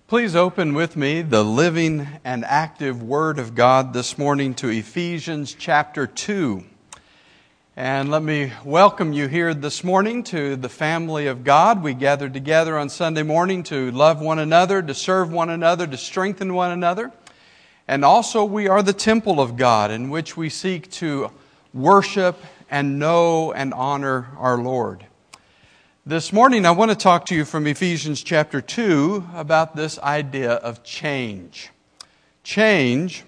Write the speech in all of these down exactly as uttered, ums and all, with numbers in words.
Please open with me the living and active Word of God this morning to Ephesians chapter two. And let me welcome you here this morning to the family of God. We gather together on Sunday morning to love one another, to serve one another, to strengthen one another. And also we are the temple of God in which we seek to worship and know and honor our Lord. This morning I want to talk to you from Ephesians chapter two about this idea of change. Change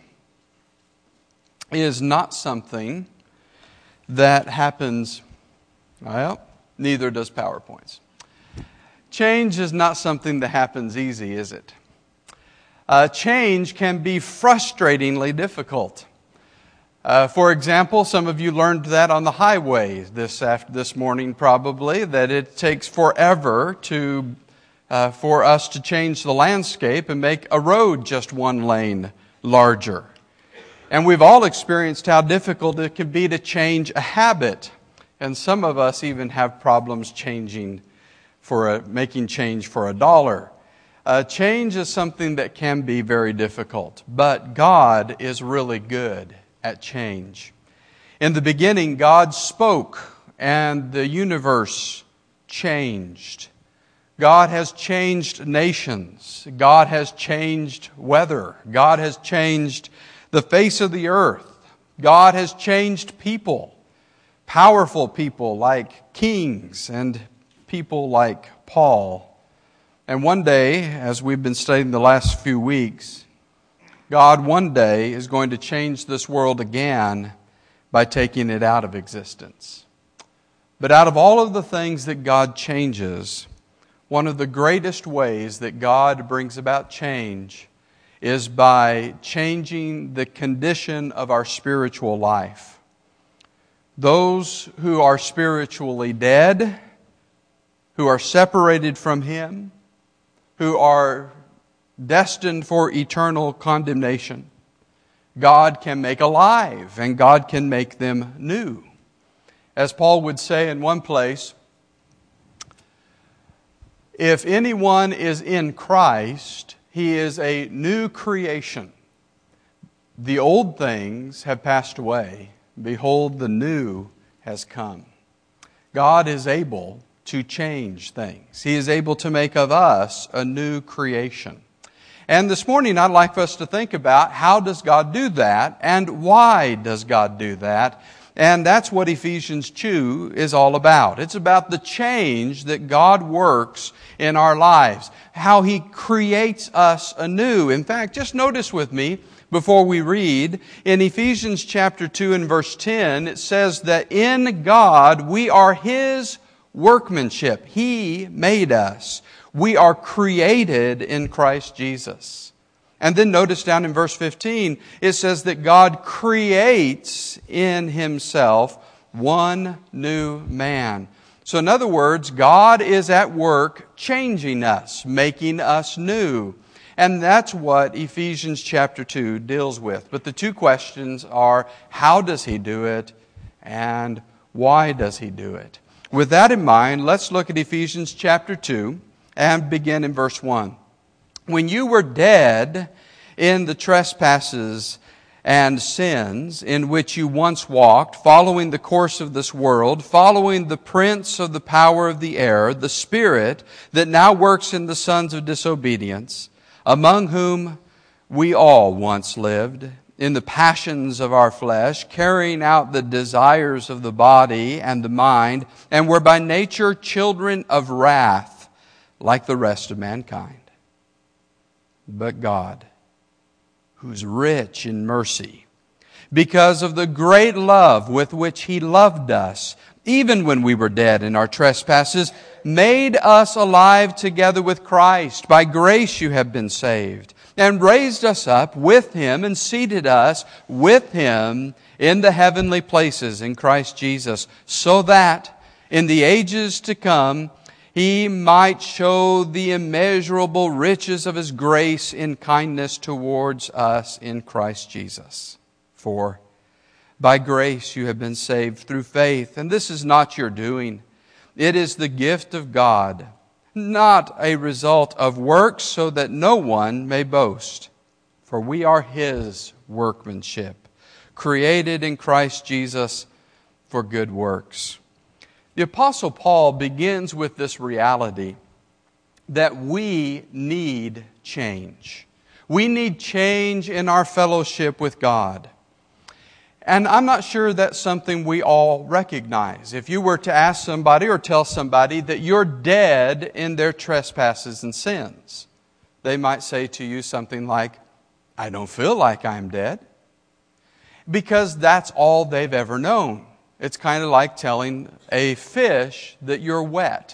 is not something that happens, well, neither does PowerPoints. Change is not something that happens easy, is it? Uh, change can be frustratingly difficult. Uh, for example, some of you learned that on the highway this after, this morning probably, that it takes forever to uh, for us to change the landscape and make a road just one lane larger. And we've all experienced how difficult it can be to change a habit. And some of us even have problems changing for a, making change for a dollar. Uh, change is something that can be very difficult, but God is really good at change. In the beginning, God spoke and the universe changed. God has changed nations. God has changed weather. God has changed the face of the earth. God has changed people. Powerful people like kings and people like Paul. And one day, as we've been studying the last few weeks, God one day is going to change this world again by taking it out of existence. But out of all of the things that God changes, one of the greatest ways that God brings about change is by changing the condition of our spiritual life. Those who are spiritually dead, who are separated from Him, who are destined for eternal condemnation, God can make alive and God can make them new. As Paul would say in one place, if anyone is in Christ, he is a new creation. The old things have passed away. Behold, the new has come. God is able to change things. He is able to make of us a new creation. And this morning I'd like us to think about how does God do that and why does God do that? And that's what Ephesians two is all about. It's about the change that God works in our lives, how He creates us anew. In fact, just notice with me before we read, in Ephesians chapter two and verse ten, it says that in God we are His workmanship. He made us. We are created in Christ Jesus. And then notice down in verse fifteen, it says that God creates in Himself one new man. So in other words, God is at work changing us, making us new. And that's what Ephesians chapter two deals with. But the two questions are, how does He do it? And why does He do it? With that in mind, let's look at Ephesians chapter two and begin in verse one. When you were dead in the trespasses and sins in which you once walked, following the course of this world, following the prince of the power of the air, the spirit that now works in the sons of disobedience, among whom we all once lived, in the passions of our flesh, carrying out the desires of the body and the mind, and were by nature children of wrath, like the rest of mankind. But God, who's rich in mercy, because of the great love with which He loved us, even when we were dead in our trespasses, made us alive together with Christ. By grace you have been saved, and raised us up with Him and seated us with Him in the heavenly places in Christ Jesus, so that in the ages to come He might show the immeasurable riches of His grace in kindness towards us in Christ Jesus. For by grace you have been saved through faith, and this is not your doing. It is the gift of God, not a result of works, so that no one may boast. For we are His workmanship, created in Christ Jesus for good works. The Apostle Paul begins with this reality that we need change. We need change in our fellowship with God. And I'm not sure that's something we all recognize. If you were to ask somebody or tell somebody that you're dead in their trespasses and sins, they might say to you something like, I don't feel like I'm dead. Because that's all they've ever known. It's kind of like telling a fish that you're wet.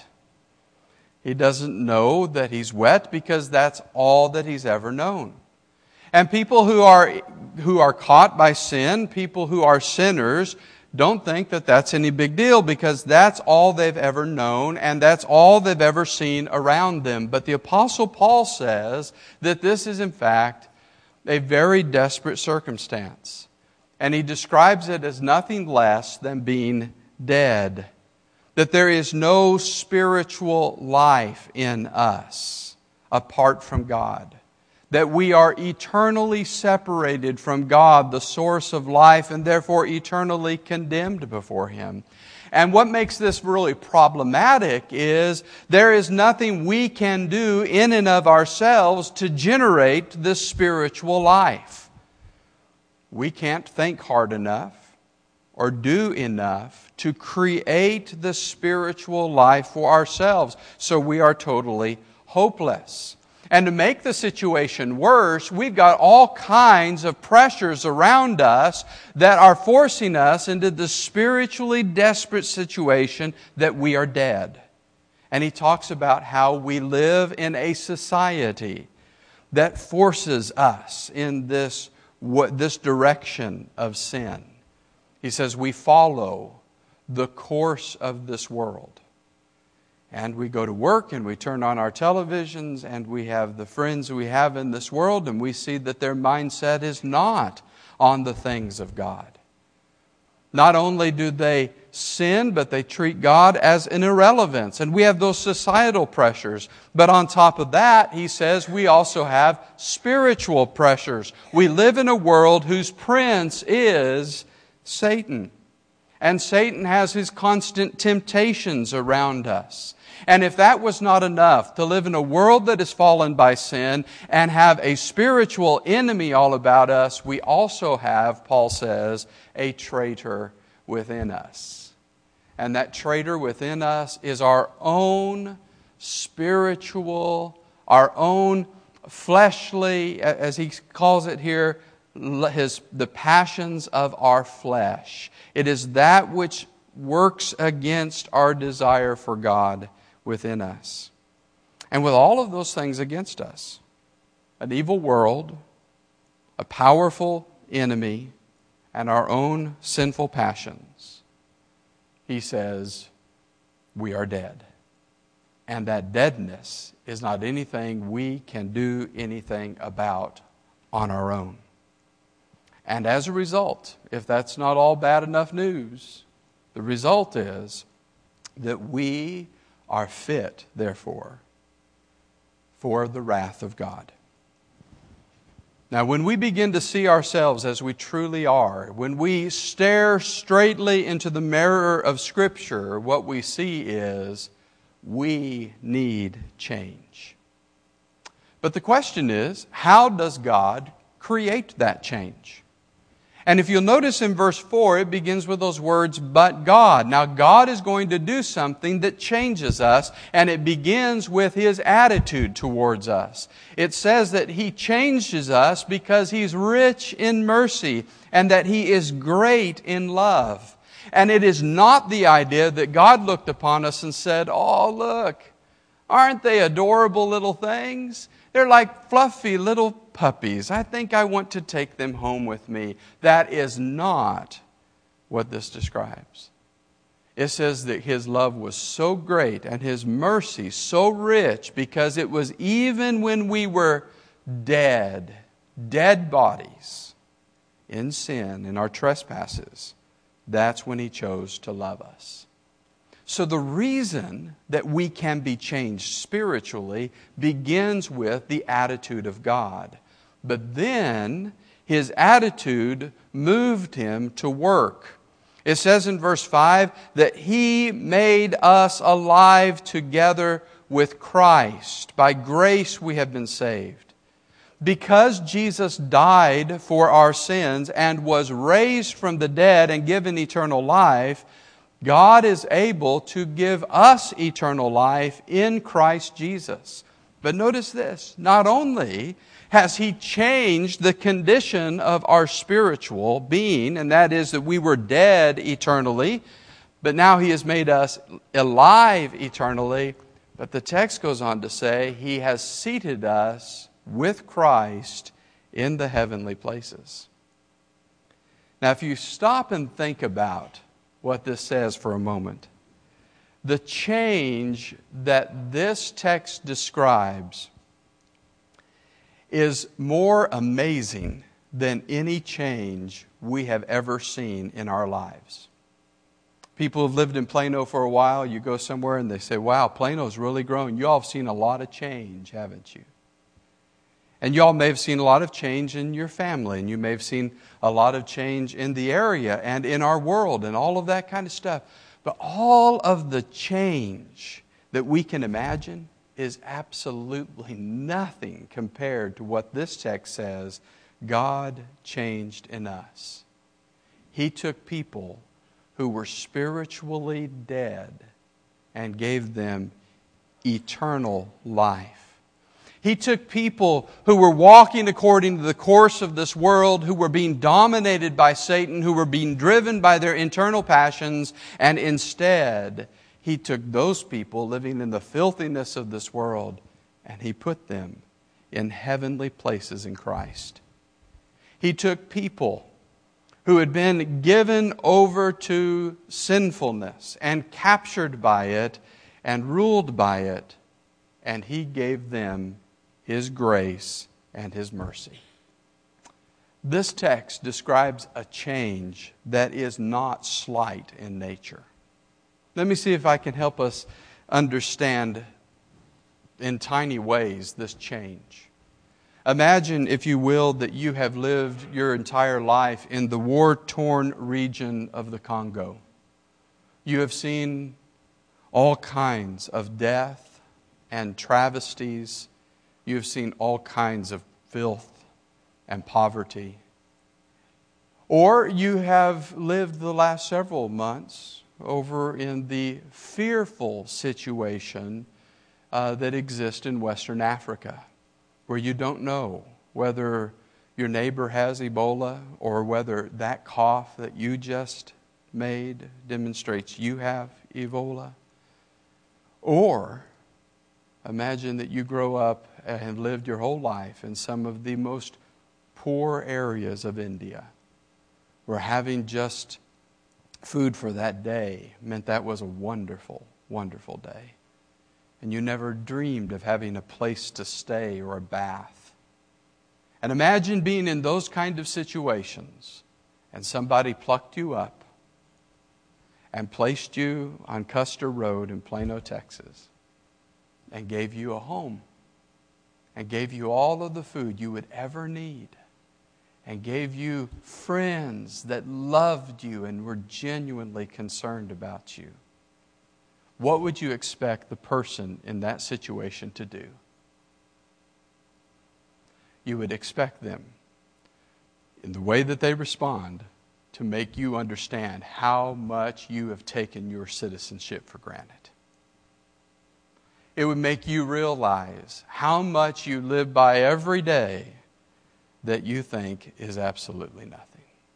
He doesn't know that he's wet because that's all that he's ever known. And people who are who are caught by sin, people who are sinners, don't think that that's any big deal because that's all they've ever known and that's all they've ever seen around them. But the Apostle Paul says that this is in fact a very desperate circumstance. And he describes it as nothing less than being dead. That there is no spiritual life in us apart from God. That we are eternally separated from God, the source of life, and therefore eternally condemned before Him. And what makes this really problematic is there is nothing we can do in and of ourselves to generate this spiritual life. We can't think hard enough or do enough to create the spiritual life for ourselves. So we are totally hopeless. And to make the situation worse, we've got all kinds of pressures around us that are forcing us into the spiritually desperate situation that we are dead. And he talks about how we live in a society that forces us in this, this direction of sin. He says we follow the course of this world. And we go to work and we turn on our televisions and we have the friends we have in this world and we see that their mindset is not on the things of God. Not only do they sin, but they treat God as an irrelevance. And we have those societal pressures. But on top of that, he says, we also have spiritual pressures. We live in a world whose prince is Satan. And Satan has his constant temptations around us. And if that was not enough, to live in a world that is fallen by sin and have a spiritual enemy all about us, we also have, Paul says, a traitor within us. And that traitor within us is our own spiritual, our own fleshly, as he calls it here, his, the passions of our flesh. It is that which works against our desire for God within us. And with all of those things against us, an evil world, a powerful enemy, and our own sinful passions, he says, we are dead. And that deadness is not anything we can do anything about on our own. And as a result, if that's not all bad enough news, the result is that we are fit, therefore, for the wrath of God. Now, when we begin to see ourselves as we truly are, when we stare straightly into the mirror of Scripture, what we see is we need change. But the question is, how does God create that change? And if you'll notice in verse four, it begins with those words, but God. Now, God is going to do something that changes us, and it begins with His attitude towards us. It says that He changes us because He's rich in mercy and that He is great in love. And it is not the idea that God looked upon us and said, oh, look, aren't they adorable little things? They're like fluffy little puppies. I think I want to take them home with me. That is not what this describes. It says that His love was so great and His mercy so rich because it was even when we were dead, dead bodies in sin, in our trespasses, that's when He chose to love us. So the reason that we can be changed spiritually begins with the attitude of God. But then His attitude moved Him to work. It says in verse five that He made us alive together with Christ. By grace we have been saved. Because Jesus died for our sins and was raised from the dead and given eternal life, God is able to give us eternal life in Christ Jesus. But notice this, not only has He changed the condition of our spiritual being, and that is that we were dead eternally, but now He has made us alive eternally. But the text goes on to say He has seated us with Christ in the heavenly places. Now, if you stop and think about what this says for a moment, the change that this text describes is more amazing than any change we have ever seen in our lives. People have lived in Plano for a while. You go somewhere and they say, wow, Plano's really grown. You all have seen a lot of change, haven't you? And you all may have seen a lot of change in your family, and you may have seen a lot of change in the area and in our world and all of that kind of stuff. But all of the change that we can imagine is absolutely nothing compared to what this text says God changed in us. He took people who were spiritually dead and gave them eternal life. He took people who were walking according to the course of this world, who were being dominated by Satan, who were being driven by their internal passions, and instead He took those people living in the filthiness of this world and He put them in heavenly places in Christ. He took people who had been given over to sinfulness and captured by it and ruled by it, and He gave them His grace and His mercy. This text describes a change that is not slight in nature. Let me see if I can help us understand in tiny ways this change. Imagine, if you will, that you have lived your entire life in the war-torn region of the Congo. You have seen all kinds of death and travesties. You have seen all kinds of filth and poverty. Or you have lived the last several months over in the fearful situation uh, that exists in Western Africa, where you don't know whether your neighbor has Ebola or whether that cough that you just made demonstrates you have Ebola. Or imagine that you grow up and have lived your whole life in some of the most poor areas of India, where having just food for that day meant that was a wonderful, wonderful day. And you never dreamed of having a place to stay or a bath. And imagine being in those kind of situations and somebody plucked you up and placed you on Custer Road in Plano, Texas, and gave you a home and gave you all of the food you would ever need, and gave you friends that loved you and were genuinely concerned about you. What would you expect the person in that situation to do? You would expect them, in the way that they respond, to make you understand how much you have taken your citizenship for granted. It would make you realize how much you live by every day that you think is absolutely nothing.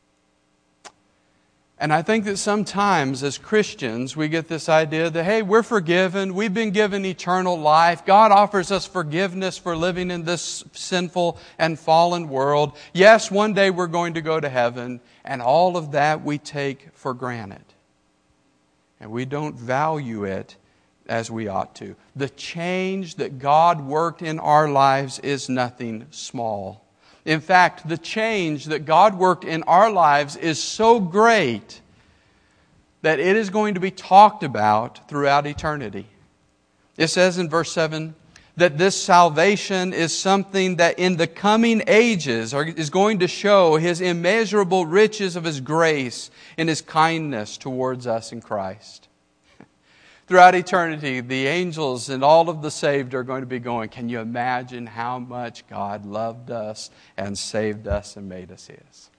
And I think that sometimes as Christians we get this idea that, hey, we're forgiven, we've been given eternal life, God offers us forgiveness for living in this sinful and fallen world. Yes, one day we're going to go to heaven, and all of that we take for granted. And we don't value it as we ought to. The change that God worked in our lives is nothing small. In fact, the change that God worked in our lives is so great that it is going to be talked about throughout eternity. It says in verse seven that this salvation is something that in the coming ages is going to show His immeasurable riches of His grace and His kindness towards us in Christ. Throughout eternity, the angels and all of the saved are going to be going, can you imagine how much God loved us and saved us and made us His?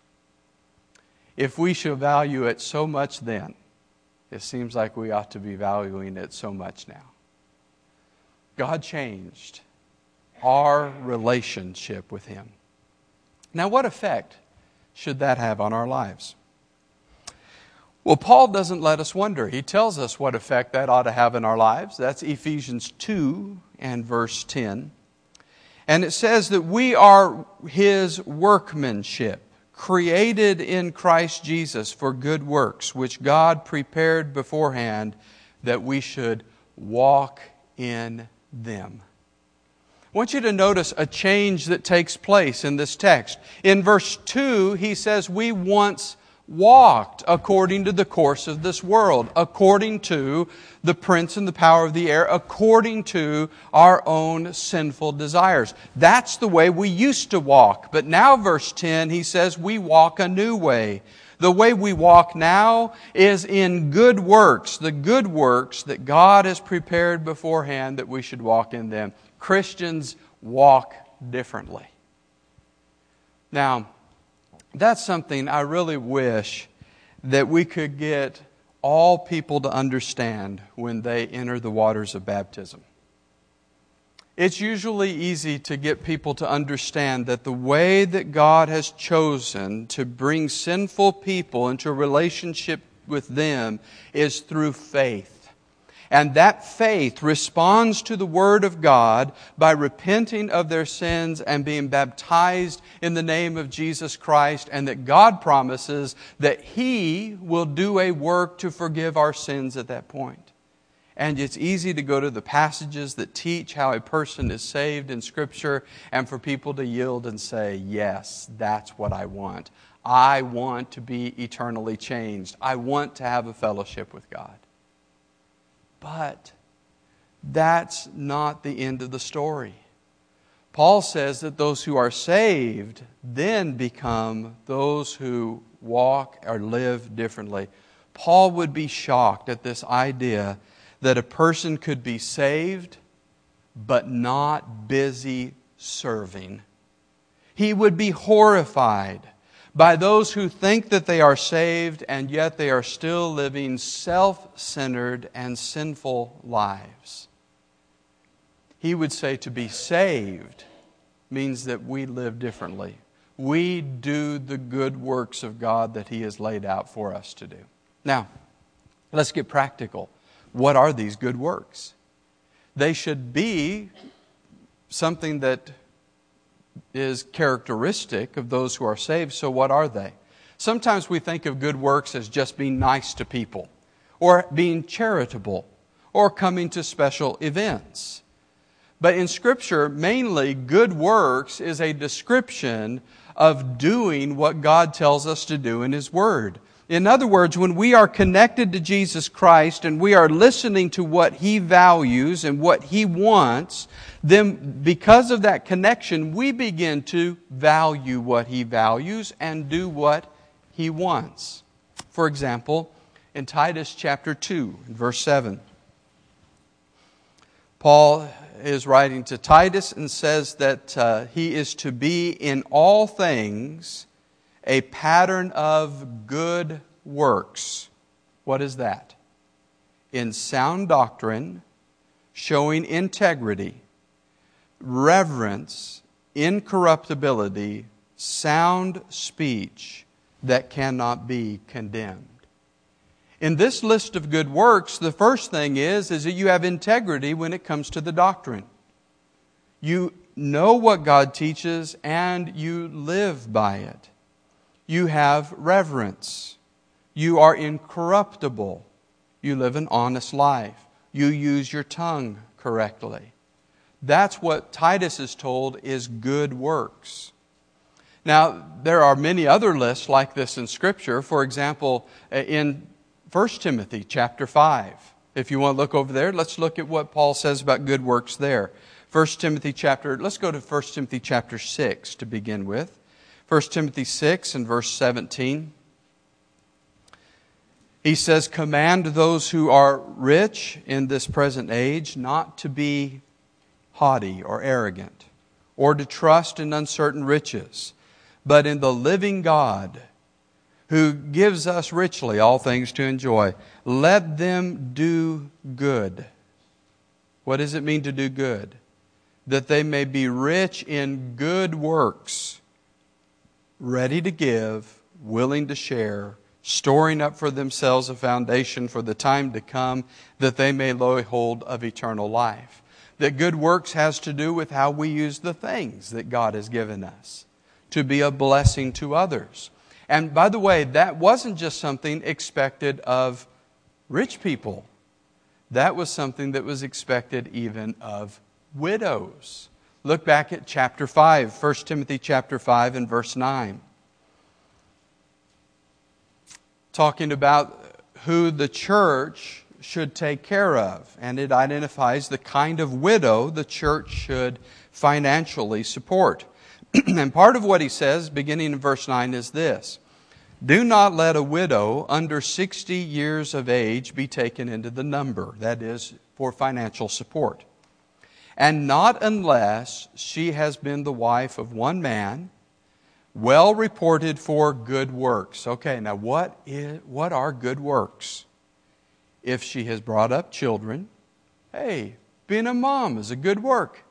If we shall value it so much then, it seems like we ought to be valuing it so much now. God changed our relationship with Him. Now, what effect should that have on our lives? Well, Paul doesn't let us wonder. He tells us what effect that ought to have in our lives. That's Ephesians two and verse ten. And it says that we are His workmanship, created in Christ Jesus for good works, which God prepared beforehand that we should walk in them. I want you to notice a change that takes place in this text. In verse two, he says, we once walked according to the course of this world, according to the prince and the power of the air, according to our own sinful desires. That's the way we used to walk. But now, verse ten, he says, we walk a new way. The way we walk now is in good works, the good works that God has prepared beforehand that we should walk in them. Christians walk differently. Now, that's something I really wish that we could get all people to understand when they enter the waters of baptism. It's usually easy to get people to understand that the way that God has chosen to bring sinful people into a relationship with them is through faith. And that faith responds to the Word of God by repenting of their sins and being baptized in the name of Jesus Christ, and that God promises that He will do a work to forgive our sins at that point. And it's easy to go to the passages that teach how a person is saved in Scripture and for people to yield and say, yes, that's what I want. I want to be eternally changed. I want to have a fellowship with God. But that's not the end of the story. Paul says that those who are saved then become those who walk or live differently. Paul would be shocked at this idea that a person could be saved but not busy serving. He would be horrified by those who think that they are saved and yet they are still living self-centered and sinful lives. He would say to be saved means that we live differently. We do the good works of God that He has laid out for us to do. Now, let's get practical. What are these good works? They should be something that is characteristic of those who are saved. So what are they? Sometimes we think of good works as just being nice to people, or being charitable, or coming to special events. But in Scripture, mainly good works is a description of doing what God tells us to do in His Word. In other words, when we are connected to Jesus Christ and we are listening to what He values and what He wants, then because of that connection, we begin to value what He values and do what He wants. For example, in Titus chapter two, verse seven, Paul is writing to Titus and says that uh, he is to be in all things a pattern of good works. What is that? In sound doctrine, showing integrity, reverence, incorruptibility, sound speech that cannot be condemned. In this list of good works, the first thing is, is that you have integrity when it comes to the doctrine. You know what God teaches and you live by it. You have reverence. You are incorruptible. You live an honest life. You use your tongue correctly. That's what Titus is told is good works. Now, there are many other lists like this in Scripture. For example, in First Timothy chapter five. If you want to look over there, let's look at what Paul says about good works there. First Timothy chapter, let's go to First Timothy chapter six to begin with. First Timothy six and verse seventeen. He says, "Command those who are rich in this present age not to be haughty or arrogant, or to trust in uncertain riches, but in the living God, who gives us richly all things to enjoy. Let them do good." What does it mean to do good? That they may be rich in good works, ready to give, willing to share, storing up for themselves a foundation for the time to come, that they may lay hold of eternal life. That good works has to do with how we use the things that God has given us to be a blessing to others. And by the way, that wasn't just something expected of rich people. That was something that was expected even of widows. Look back at chapter five, First Timothy chapter five and verse nine. Talking about who the church should take care of. And it identifies the kind of widow the church should financially support. And part of what he says, beginning in verse nine, is this: "Do not let a widow under sixty years of age be taken into the number," that is, for financial support. "And not unless she has been the wife of one man, well reported for good works." Okay, now what is what are good works? If she has brought up children, hey, being a mom is a good work.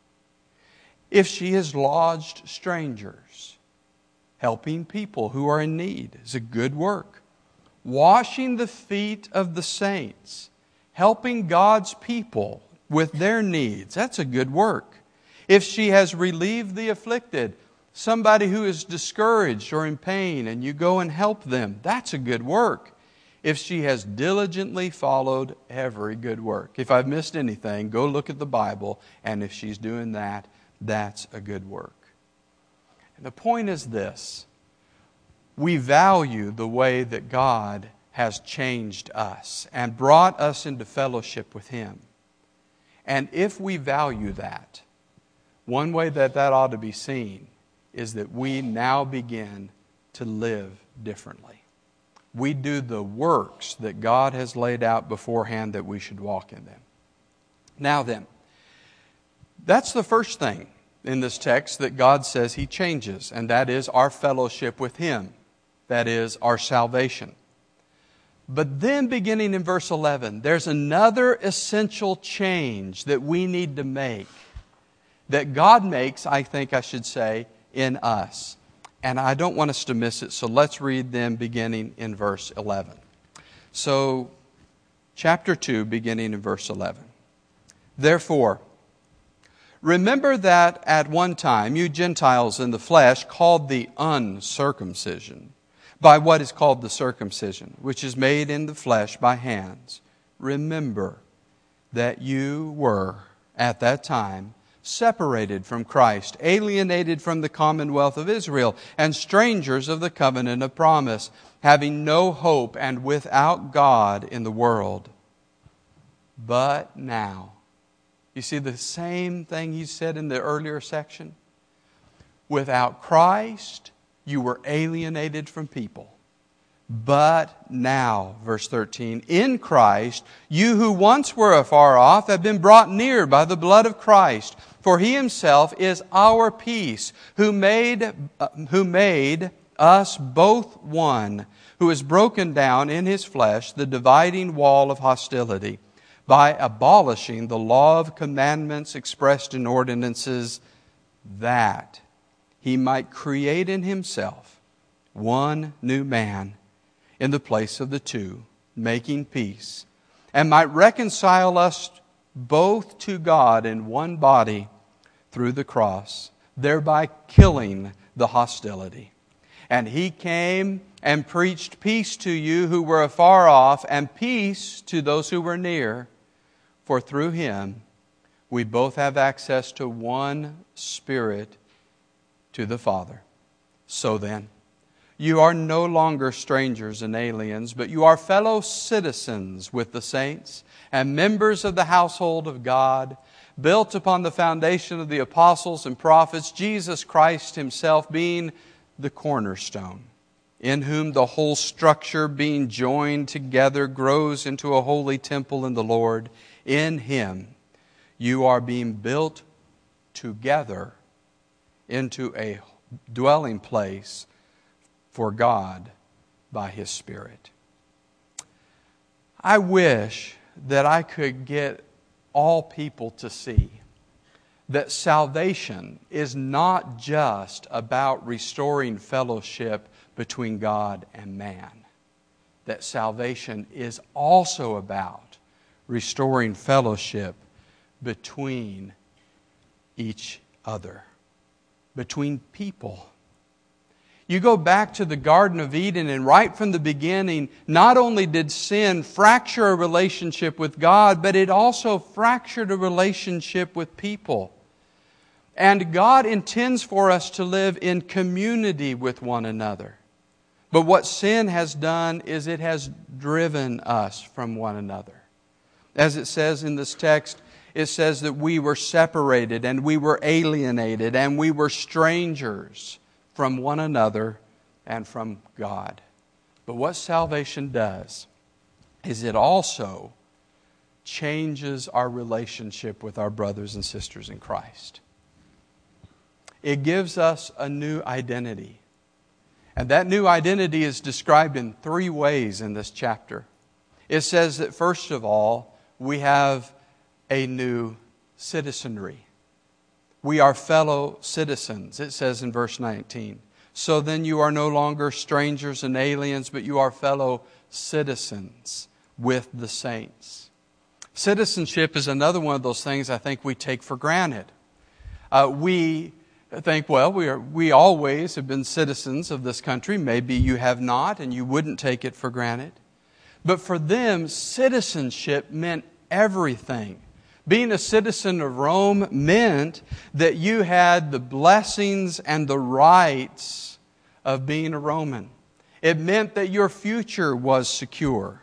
If she has lodged strangers, helping people who are in need is a good work. Washing the feet of the saints, helping God's people with their needs, that's a good work. If she has relieved the afflicted, somebody who is discouraged or in pain, and you go and help them, that's a good work. If she has diligently followed every good work. If I've missed anything, go look at the Bible, and if she's doing that, that's a good work. And the point is this: we value the way that God has changed us and brought us into fellowship with Him. And if we value that, one way that that ought to be seen is that we now begin to live differently. We do the works that God has laid out beforehand that we should walk in them. Now then, that's the first thing in this text that God says He changes, and that is our fellowship with Him. That is our salvation. But then beginning in verse eleven, there's another essential change that we need to make, that God makes, I think I should say, in us. And I don't want us to miss it, so let's read them beginning in verse eleven. So, chapter two, beginning in verse eleven. "Therefore, remember that at one time you Gentiles in the flesh, called the uncircumcision by what is called the circumcision, which is made in the flesh by hands. Remember that you were at that time separated from Christ, alienated from the commonwealth of Israel, and strangers of the covenant of promise, having no hope and without God in the world. But now," you see the same thing he said in the earlier section? "Without Christ, you were alienated from people. But now," verse thirteen, "in Christ, you who once were afar off have been brought near by the blood of Christ. For He Himself is our peace, who made, uh, who made us both one, who has broken down in His flesh the dividing wall of hostility, by abolishing the law of commandments expressed in ordinances, that He might create in Himself one new man in the place of the two, making peace, and might reconcile us both to God in one body through the cross, thereby killing the hostility. And He came and preached peace to you who were afar off, and peace to those who were near. For through Him we both have access to one Spirit, to the Father. So then, you are no longer strangers and aliens, but you are fellow citizens with the saints and members of the household of God, built upon the foundation of the apostles and prophets, Jesus Christ Himself being the cornerstone, in whom the whole structure being joined together grows into a holy temple in the Lord. In Him you are being built together into a dwelling place for God by His Spirit. I wish that I could get all people to see that salvation is not just about restoring fellowship between God and man. That salvation is also about restoring fellowship between each other, between people. You go back to the Garden of Eden, and right from the beginning, not only did sin fracture a relationship with God, but it also fractured a relationship with people. And God intends for us to live in community with one another. But what sin has done is it has driven us from one another. As it says in this text, it says that we were separated and we were alienated and we were strangers from one another and from God. But what salvation does is it also changes our relationship with our brothers and sisters in Christ. It gives us a new identity. And that new identity is described in three ways in this chapter. It says that first of all, we have a new citizenry. We are fellow citizens, it says in verse nineteen. So then you are no longer strangers and aliens, but you are fellow citizens with the saints. Citizenship is another one of those things I think we take for granted. Uh, we think, well, we are we always have been citizens of this country. Maybe you have not, and you wouldn't take it for granted. But for them, citizenship meant everything. Being a citizen of Rome meant that you had the blessings and the rights of being a Roman. It meant that your future was secure.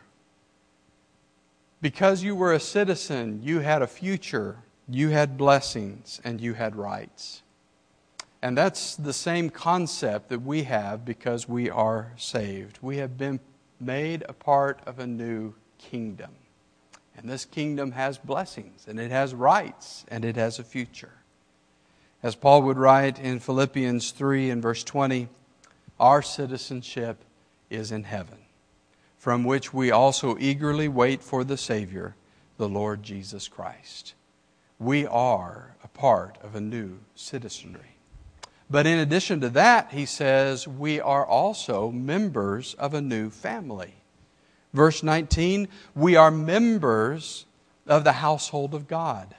Because you were a citizen, you had a future, you had blessings, and you had rights. And that's the same concept that we have because we are saved. We have been made a part of a new kingdom. And this kingdom has blessings, and it has rights, and it has a future. As Paul would write in Philippians three and verse twenty, our citizenship is in heaven, from which we also eagerly wait for the Savior, the Lord Jesus Christ. We are a part of a new citizenry. But in addition to that, he says, we are also members of a new family. Verse nineteen, we are members of the household of God.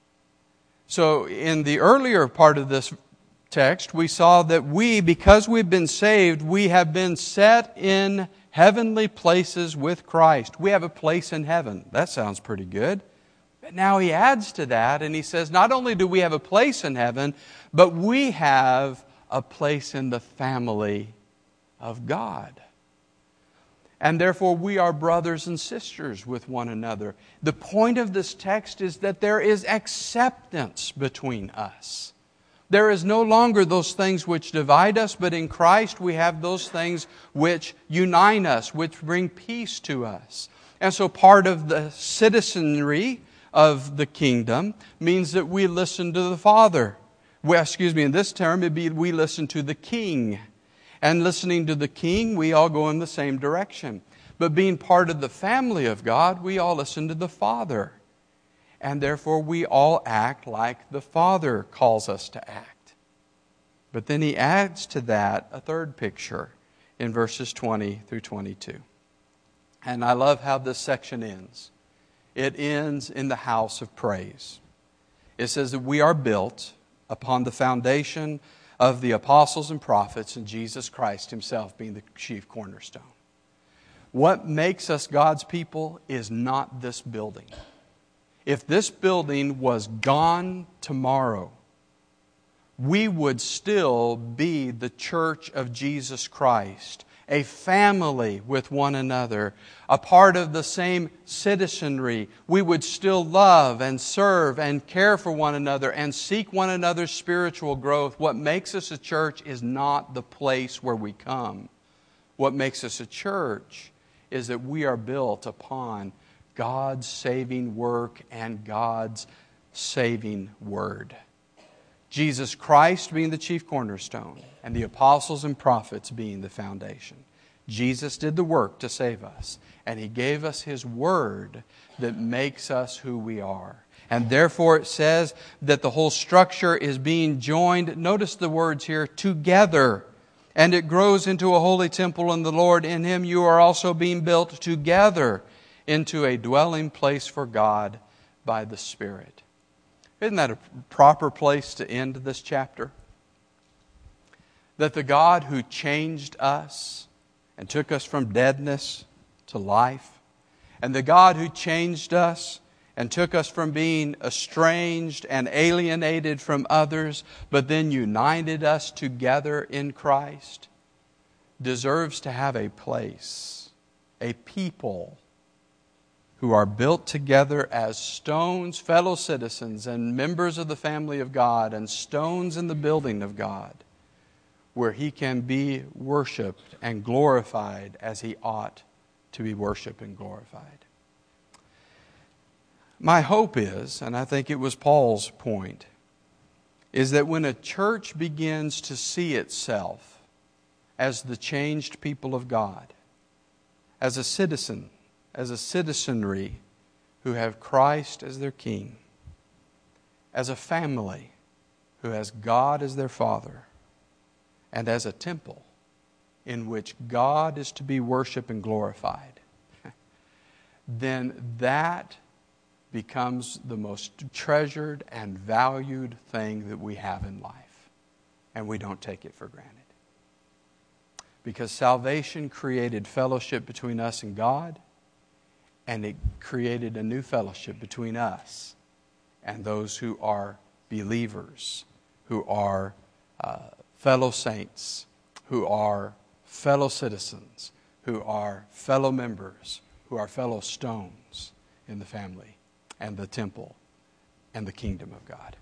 So in the earlier part of this text, we saw that we, because we've been saved, we have been set in heavenly places with Christ. We have a place in heaven. That sounds pretty good. But now he adds to that and he says, not only do we have a place in heaven, but we have a place in the family of God. And therefore we are brothers and sisters with one another. The point of this text is that there is acceptance between us. There is no longer those things which divide us, but in Christ we have those things which unite us, which bring peace to us. And so part of the citizenry of the kingdom means that we listen to the Father. Well, excuse me, in this term it'd be we listen to the King. And listening to the King, we all go in the same direction. But being part of the family of God, we all listen to the Father. And therefore we all act like the Father calls us to act. But then he adds to that a third picture in verses twenty through twenty-two. And I love how this section ends. It ends in the house of praise. It says that we are built upon the foundation of the apostles and prophets and Jesus Christ Himself being the chief cornerstone. What makes us God's people is not this building. If this building was gone tomorrow, we would still be the church of Jesus Christ, a family with one another, a part of the same citizenry. We would still love and serve and care for one another and seek one another's spiritual growth. What makes us a church is not the place where we come. What makes us a church is that we are built upon God's saving work and God's saving word. Jesus Christ being the chief cornerstone and the apostles and prophets being the foundation. Jesus did the work to save us, and He gave us His word that makes us who we are. And therefore it says that the whole structure is being joined, notice the words here, together. And it grows into a holy temple in the Lord. In Him you are also being built together into a dwelling place for God by the Spirit. Isn't that a proper place to end this chapter? That the God who changed us and took us from deadness to life, and the God who changed us and took us from being estranged and alienated from others, but then united us together in Christ, deserves to have a place, a people who are built together as stones, fellow citizens, and members of the family of God, and stones in the building of God, where He can be worshiped and glorified as He ought to be worshiped and glorified. My hope is, and I think it was Paul's point, is that when a church begins to see itself as the changed people of God, as a citizen, as a citizenry who have Christ as their King, as a family who has God as their Father, and as a temple in which God is to be worshiped and glorified, then that becomes the most treasured and valued thing that we have in life. And we don't take it for granted. Because salvation created fellowship between us and God, and it created a new fellowship between us and those who are believers, who are uh, fellow saints, who are fellow citizens, who are fellow members, who are fellow stones in the family and the temple and the kingdom of God.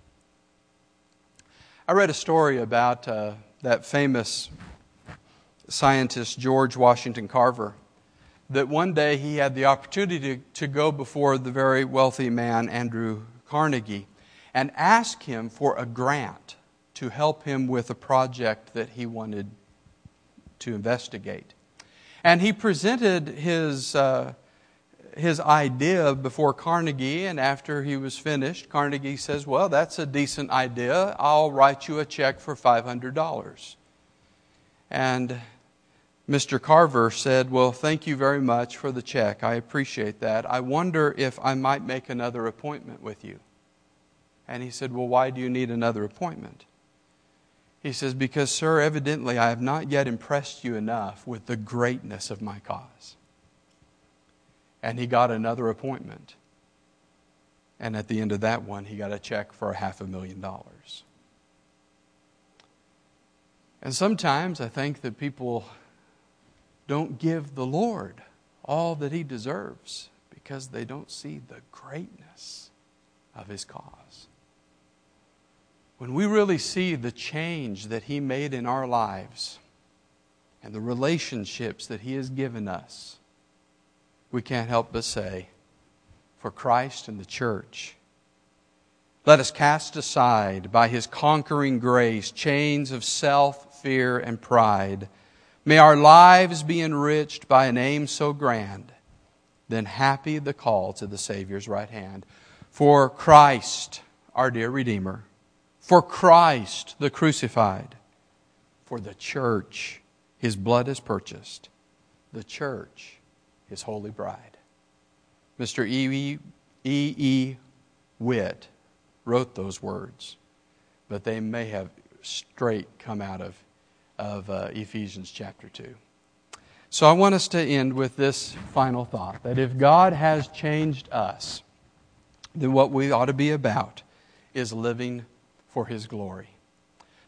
I read a story about uh, that famous scientist George Washington Carver, that one day he had the opportunity to, to go before the very wealthy man Andrew Carnegie and ask him for a grant to help him with a project that he wanted to investigate. And he presented his uh, his idea before Carnegie, and after he was finished, Carnegie says, well, that's a decent idea. I'll write you a check for five hundred dollars. And Mister Carver said, well, thank you very much for the check. I appreciate that. I wonder if I might make another appointment with you. And he said, well, why do you need another appointment? He says, because, sir, evidently I have not yet impressed you enough with the greatness of my cause. And he got another appointment. And at the end of that one, he got a check for a half a million dollars. And sometimes I think that people don't give the Lord all that He deserves because they don't see the greatness of His cause. When we really see the change that He made in our lives and the relationships that He has given us, we can't help but say, for Christ and the church, let us cast aside by His conquering grace chains of self, fear, and pride. May our lives be enriched by a name so grand, then happy the call to the Savior's right hand. For Christ, our dear Redeemer, for Christ, the crucified, for the church, His blood has purchased, the church, His holy bride. Mister E. E. E. Witt wrote those words, but they may have straight come out of, of uh, Ephesians chapter two. So I want us to end with this final thought, that if God has changed us, then what we ought to be about is living for His glory.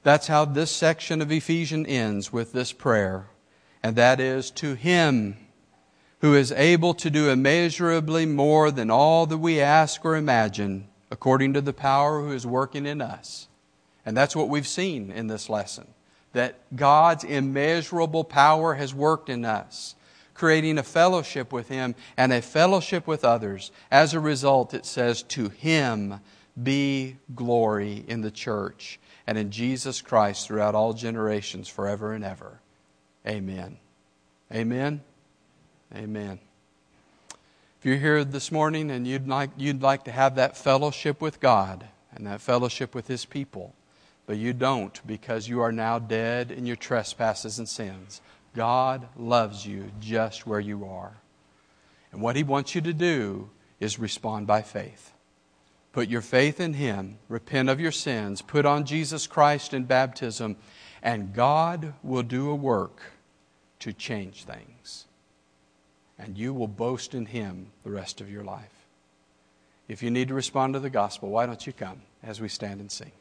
That's how this section of Ephesians ends, with this prayer. And that is, to Him who is able to do immeasurably more than all that we ask or imagine, according to the power who is working in us. And that's what we've seen in this lesson, that God's immeasurable power has worked in us, creating a fellowship with Him and a fellowship with others. As a result, it says, to Him be glory in the church and in Jesus Christ throughout all generations, forever and ever. Amen. Amen. Amen. If you're here this morning and you'd like, you'd like to have that fellowship with God and that fellowship with His people, but you don't because you are now dead in your trespasses and sins, God loves you just where you are. And what He wants you to do is respond by faith. Put your faith in Him, repent of your sins, put on Jesus Christ in baptism, and God will do a work to change things. And you will boast in Him the rest of your life. If you need to respond to the gospel, why don't you come as we stand and sing?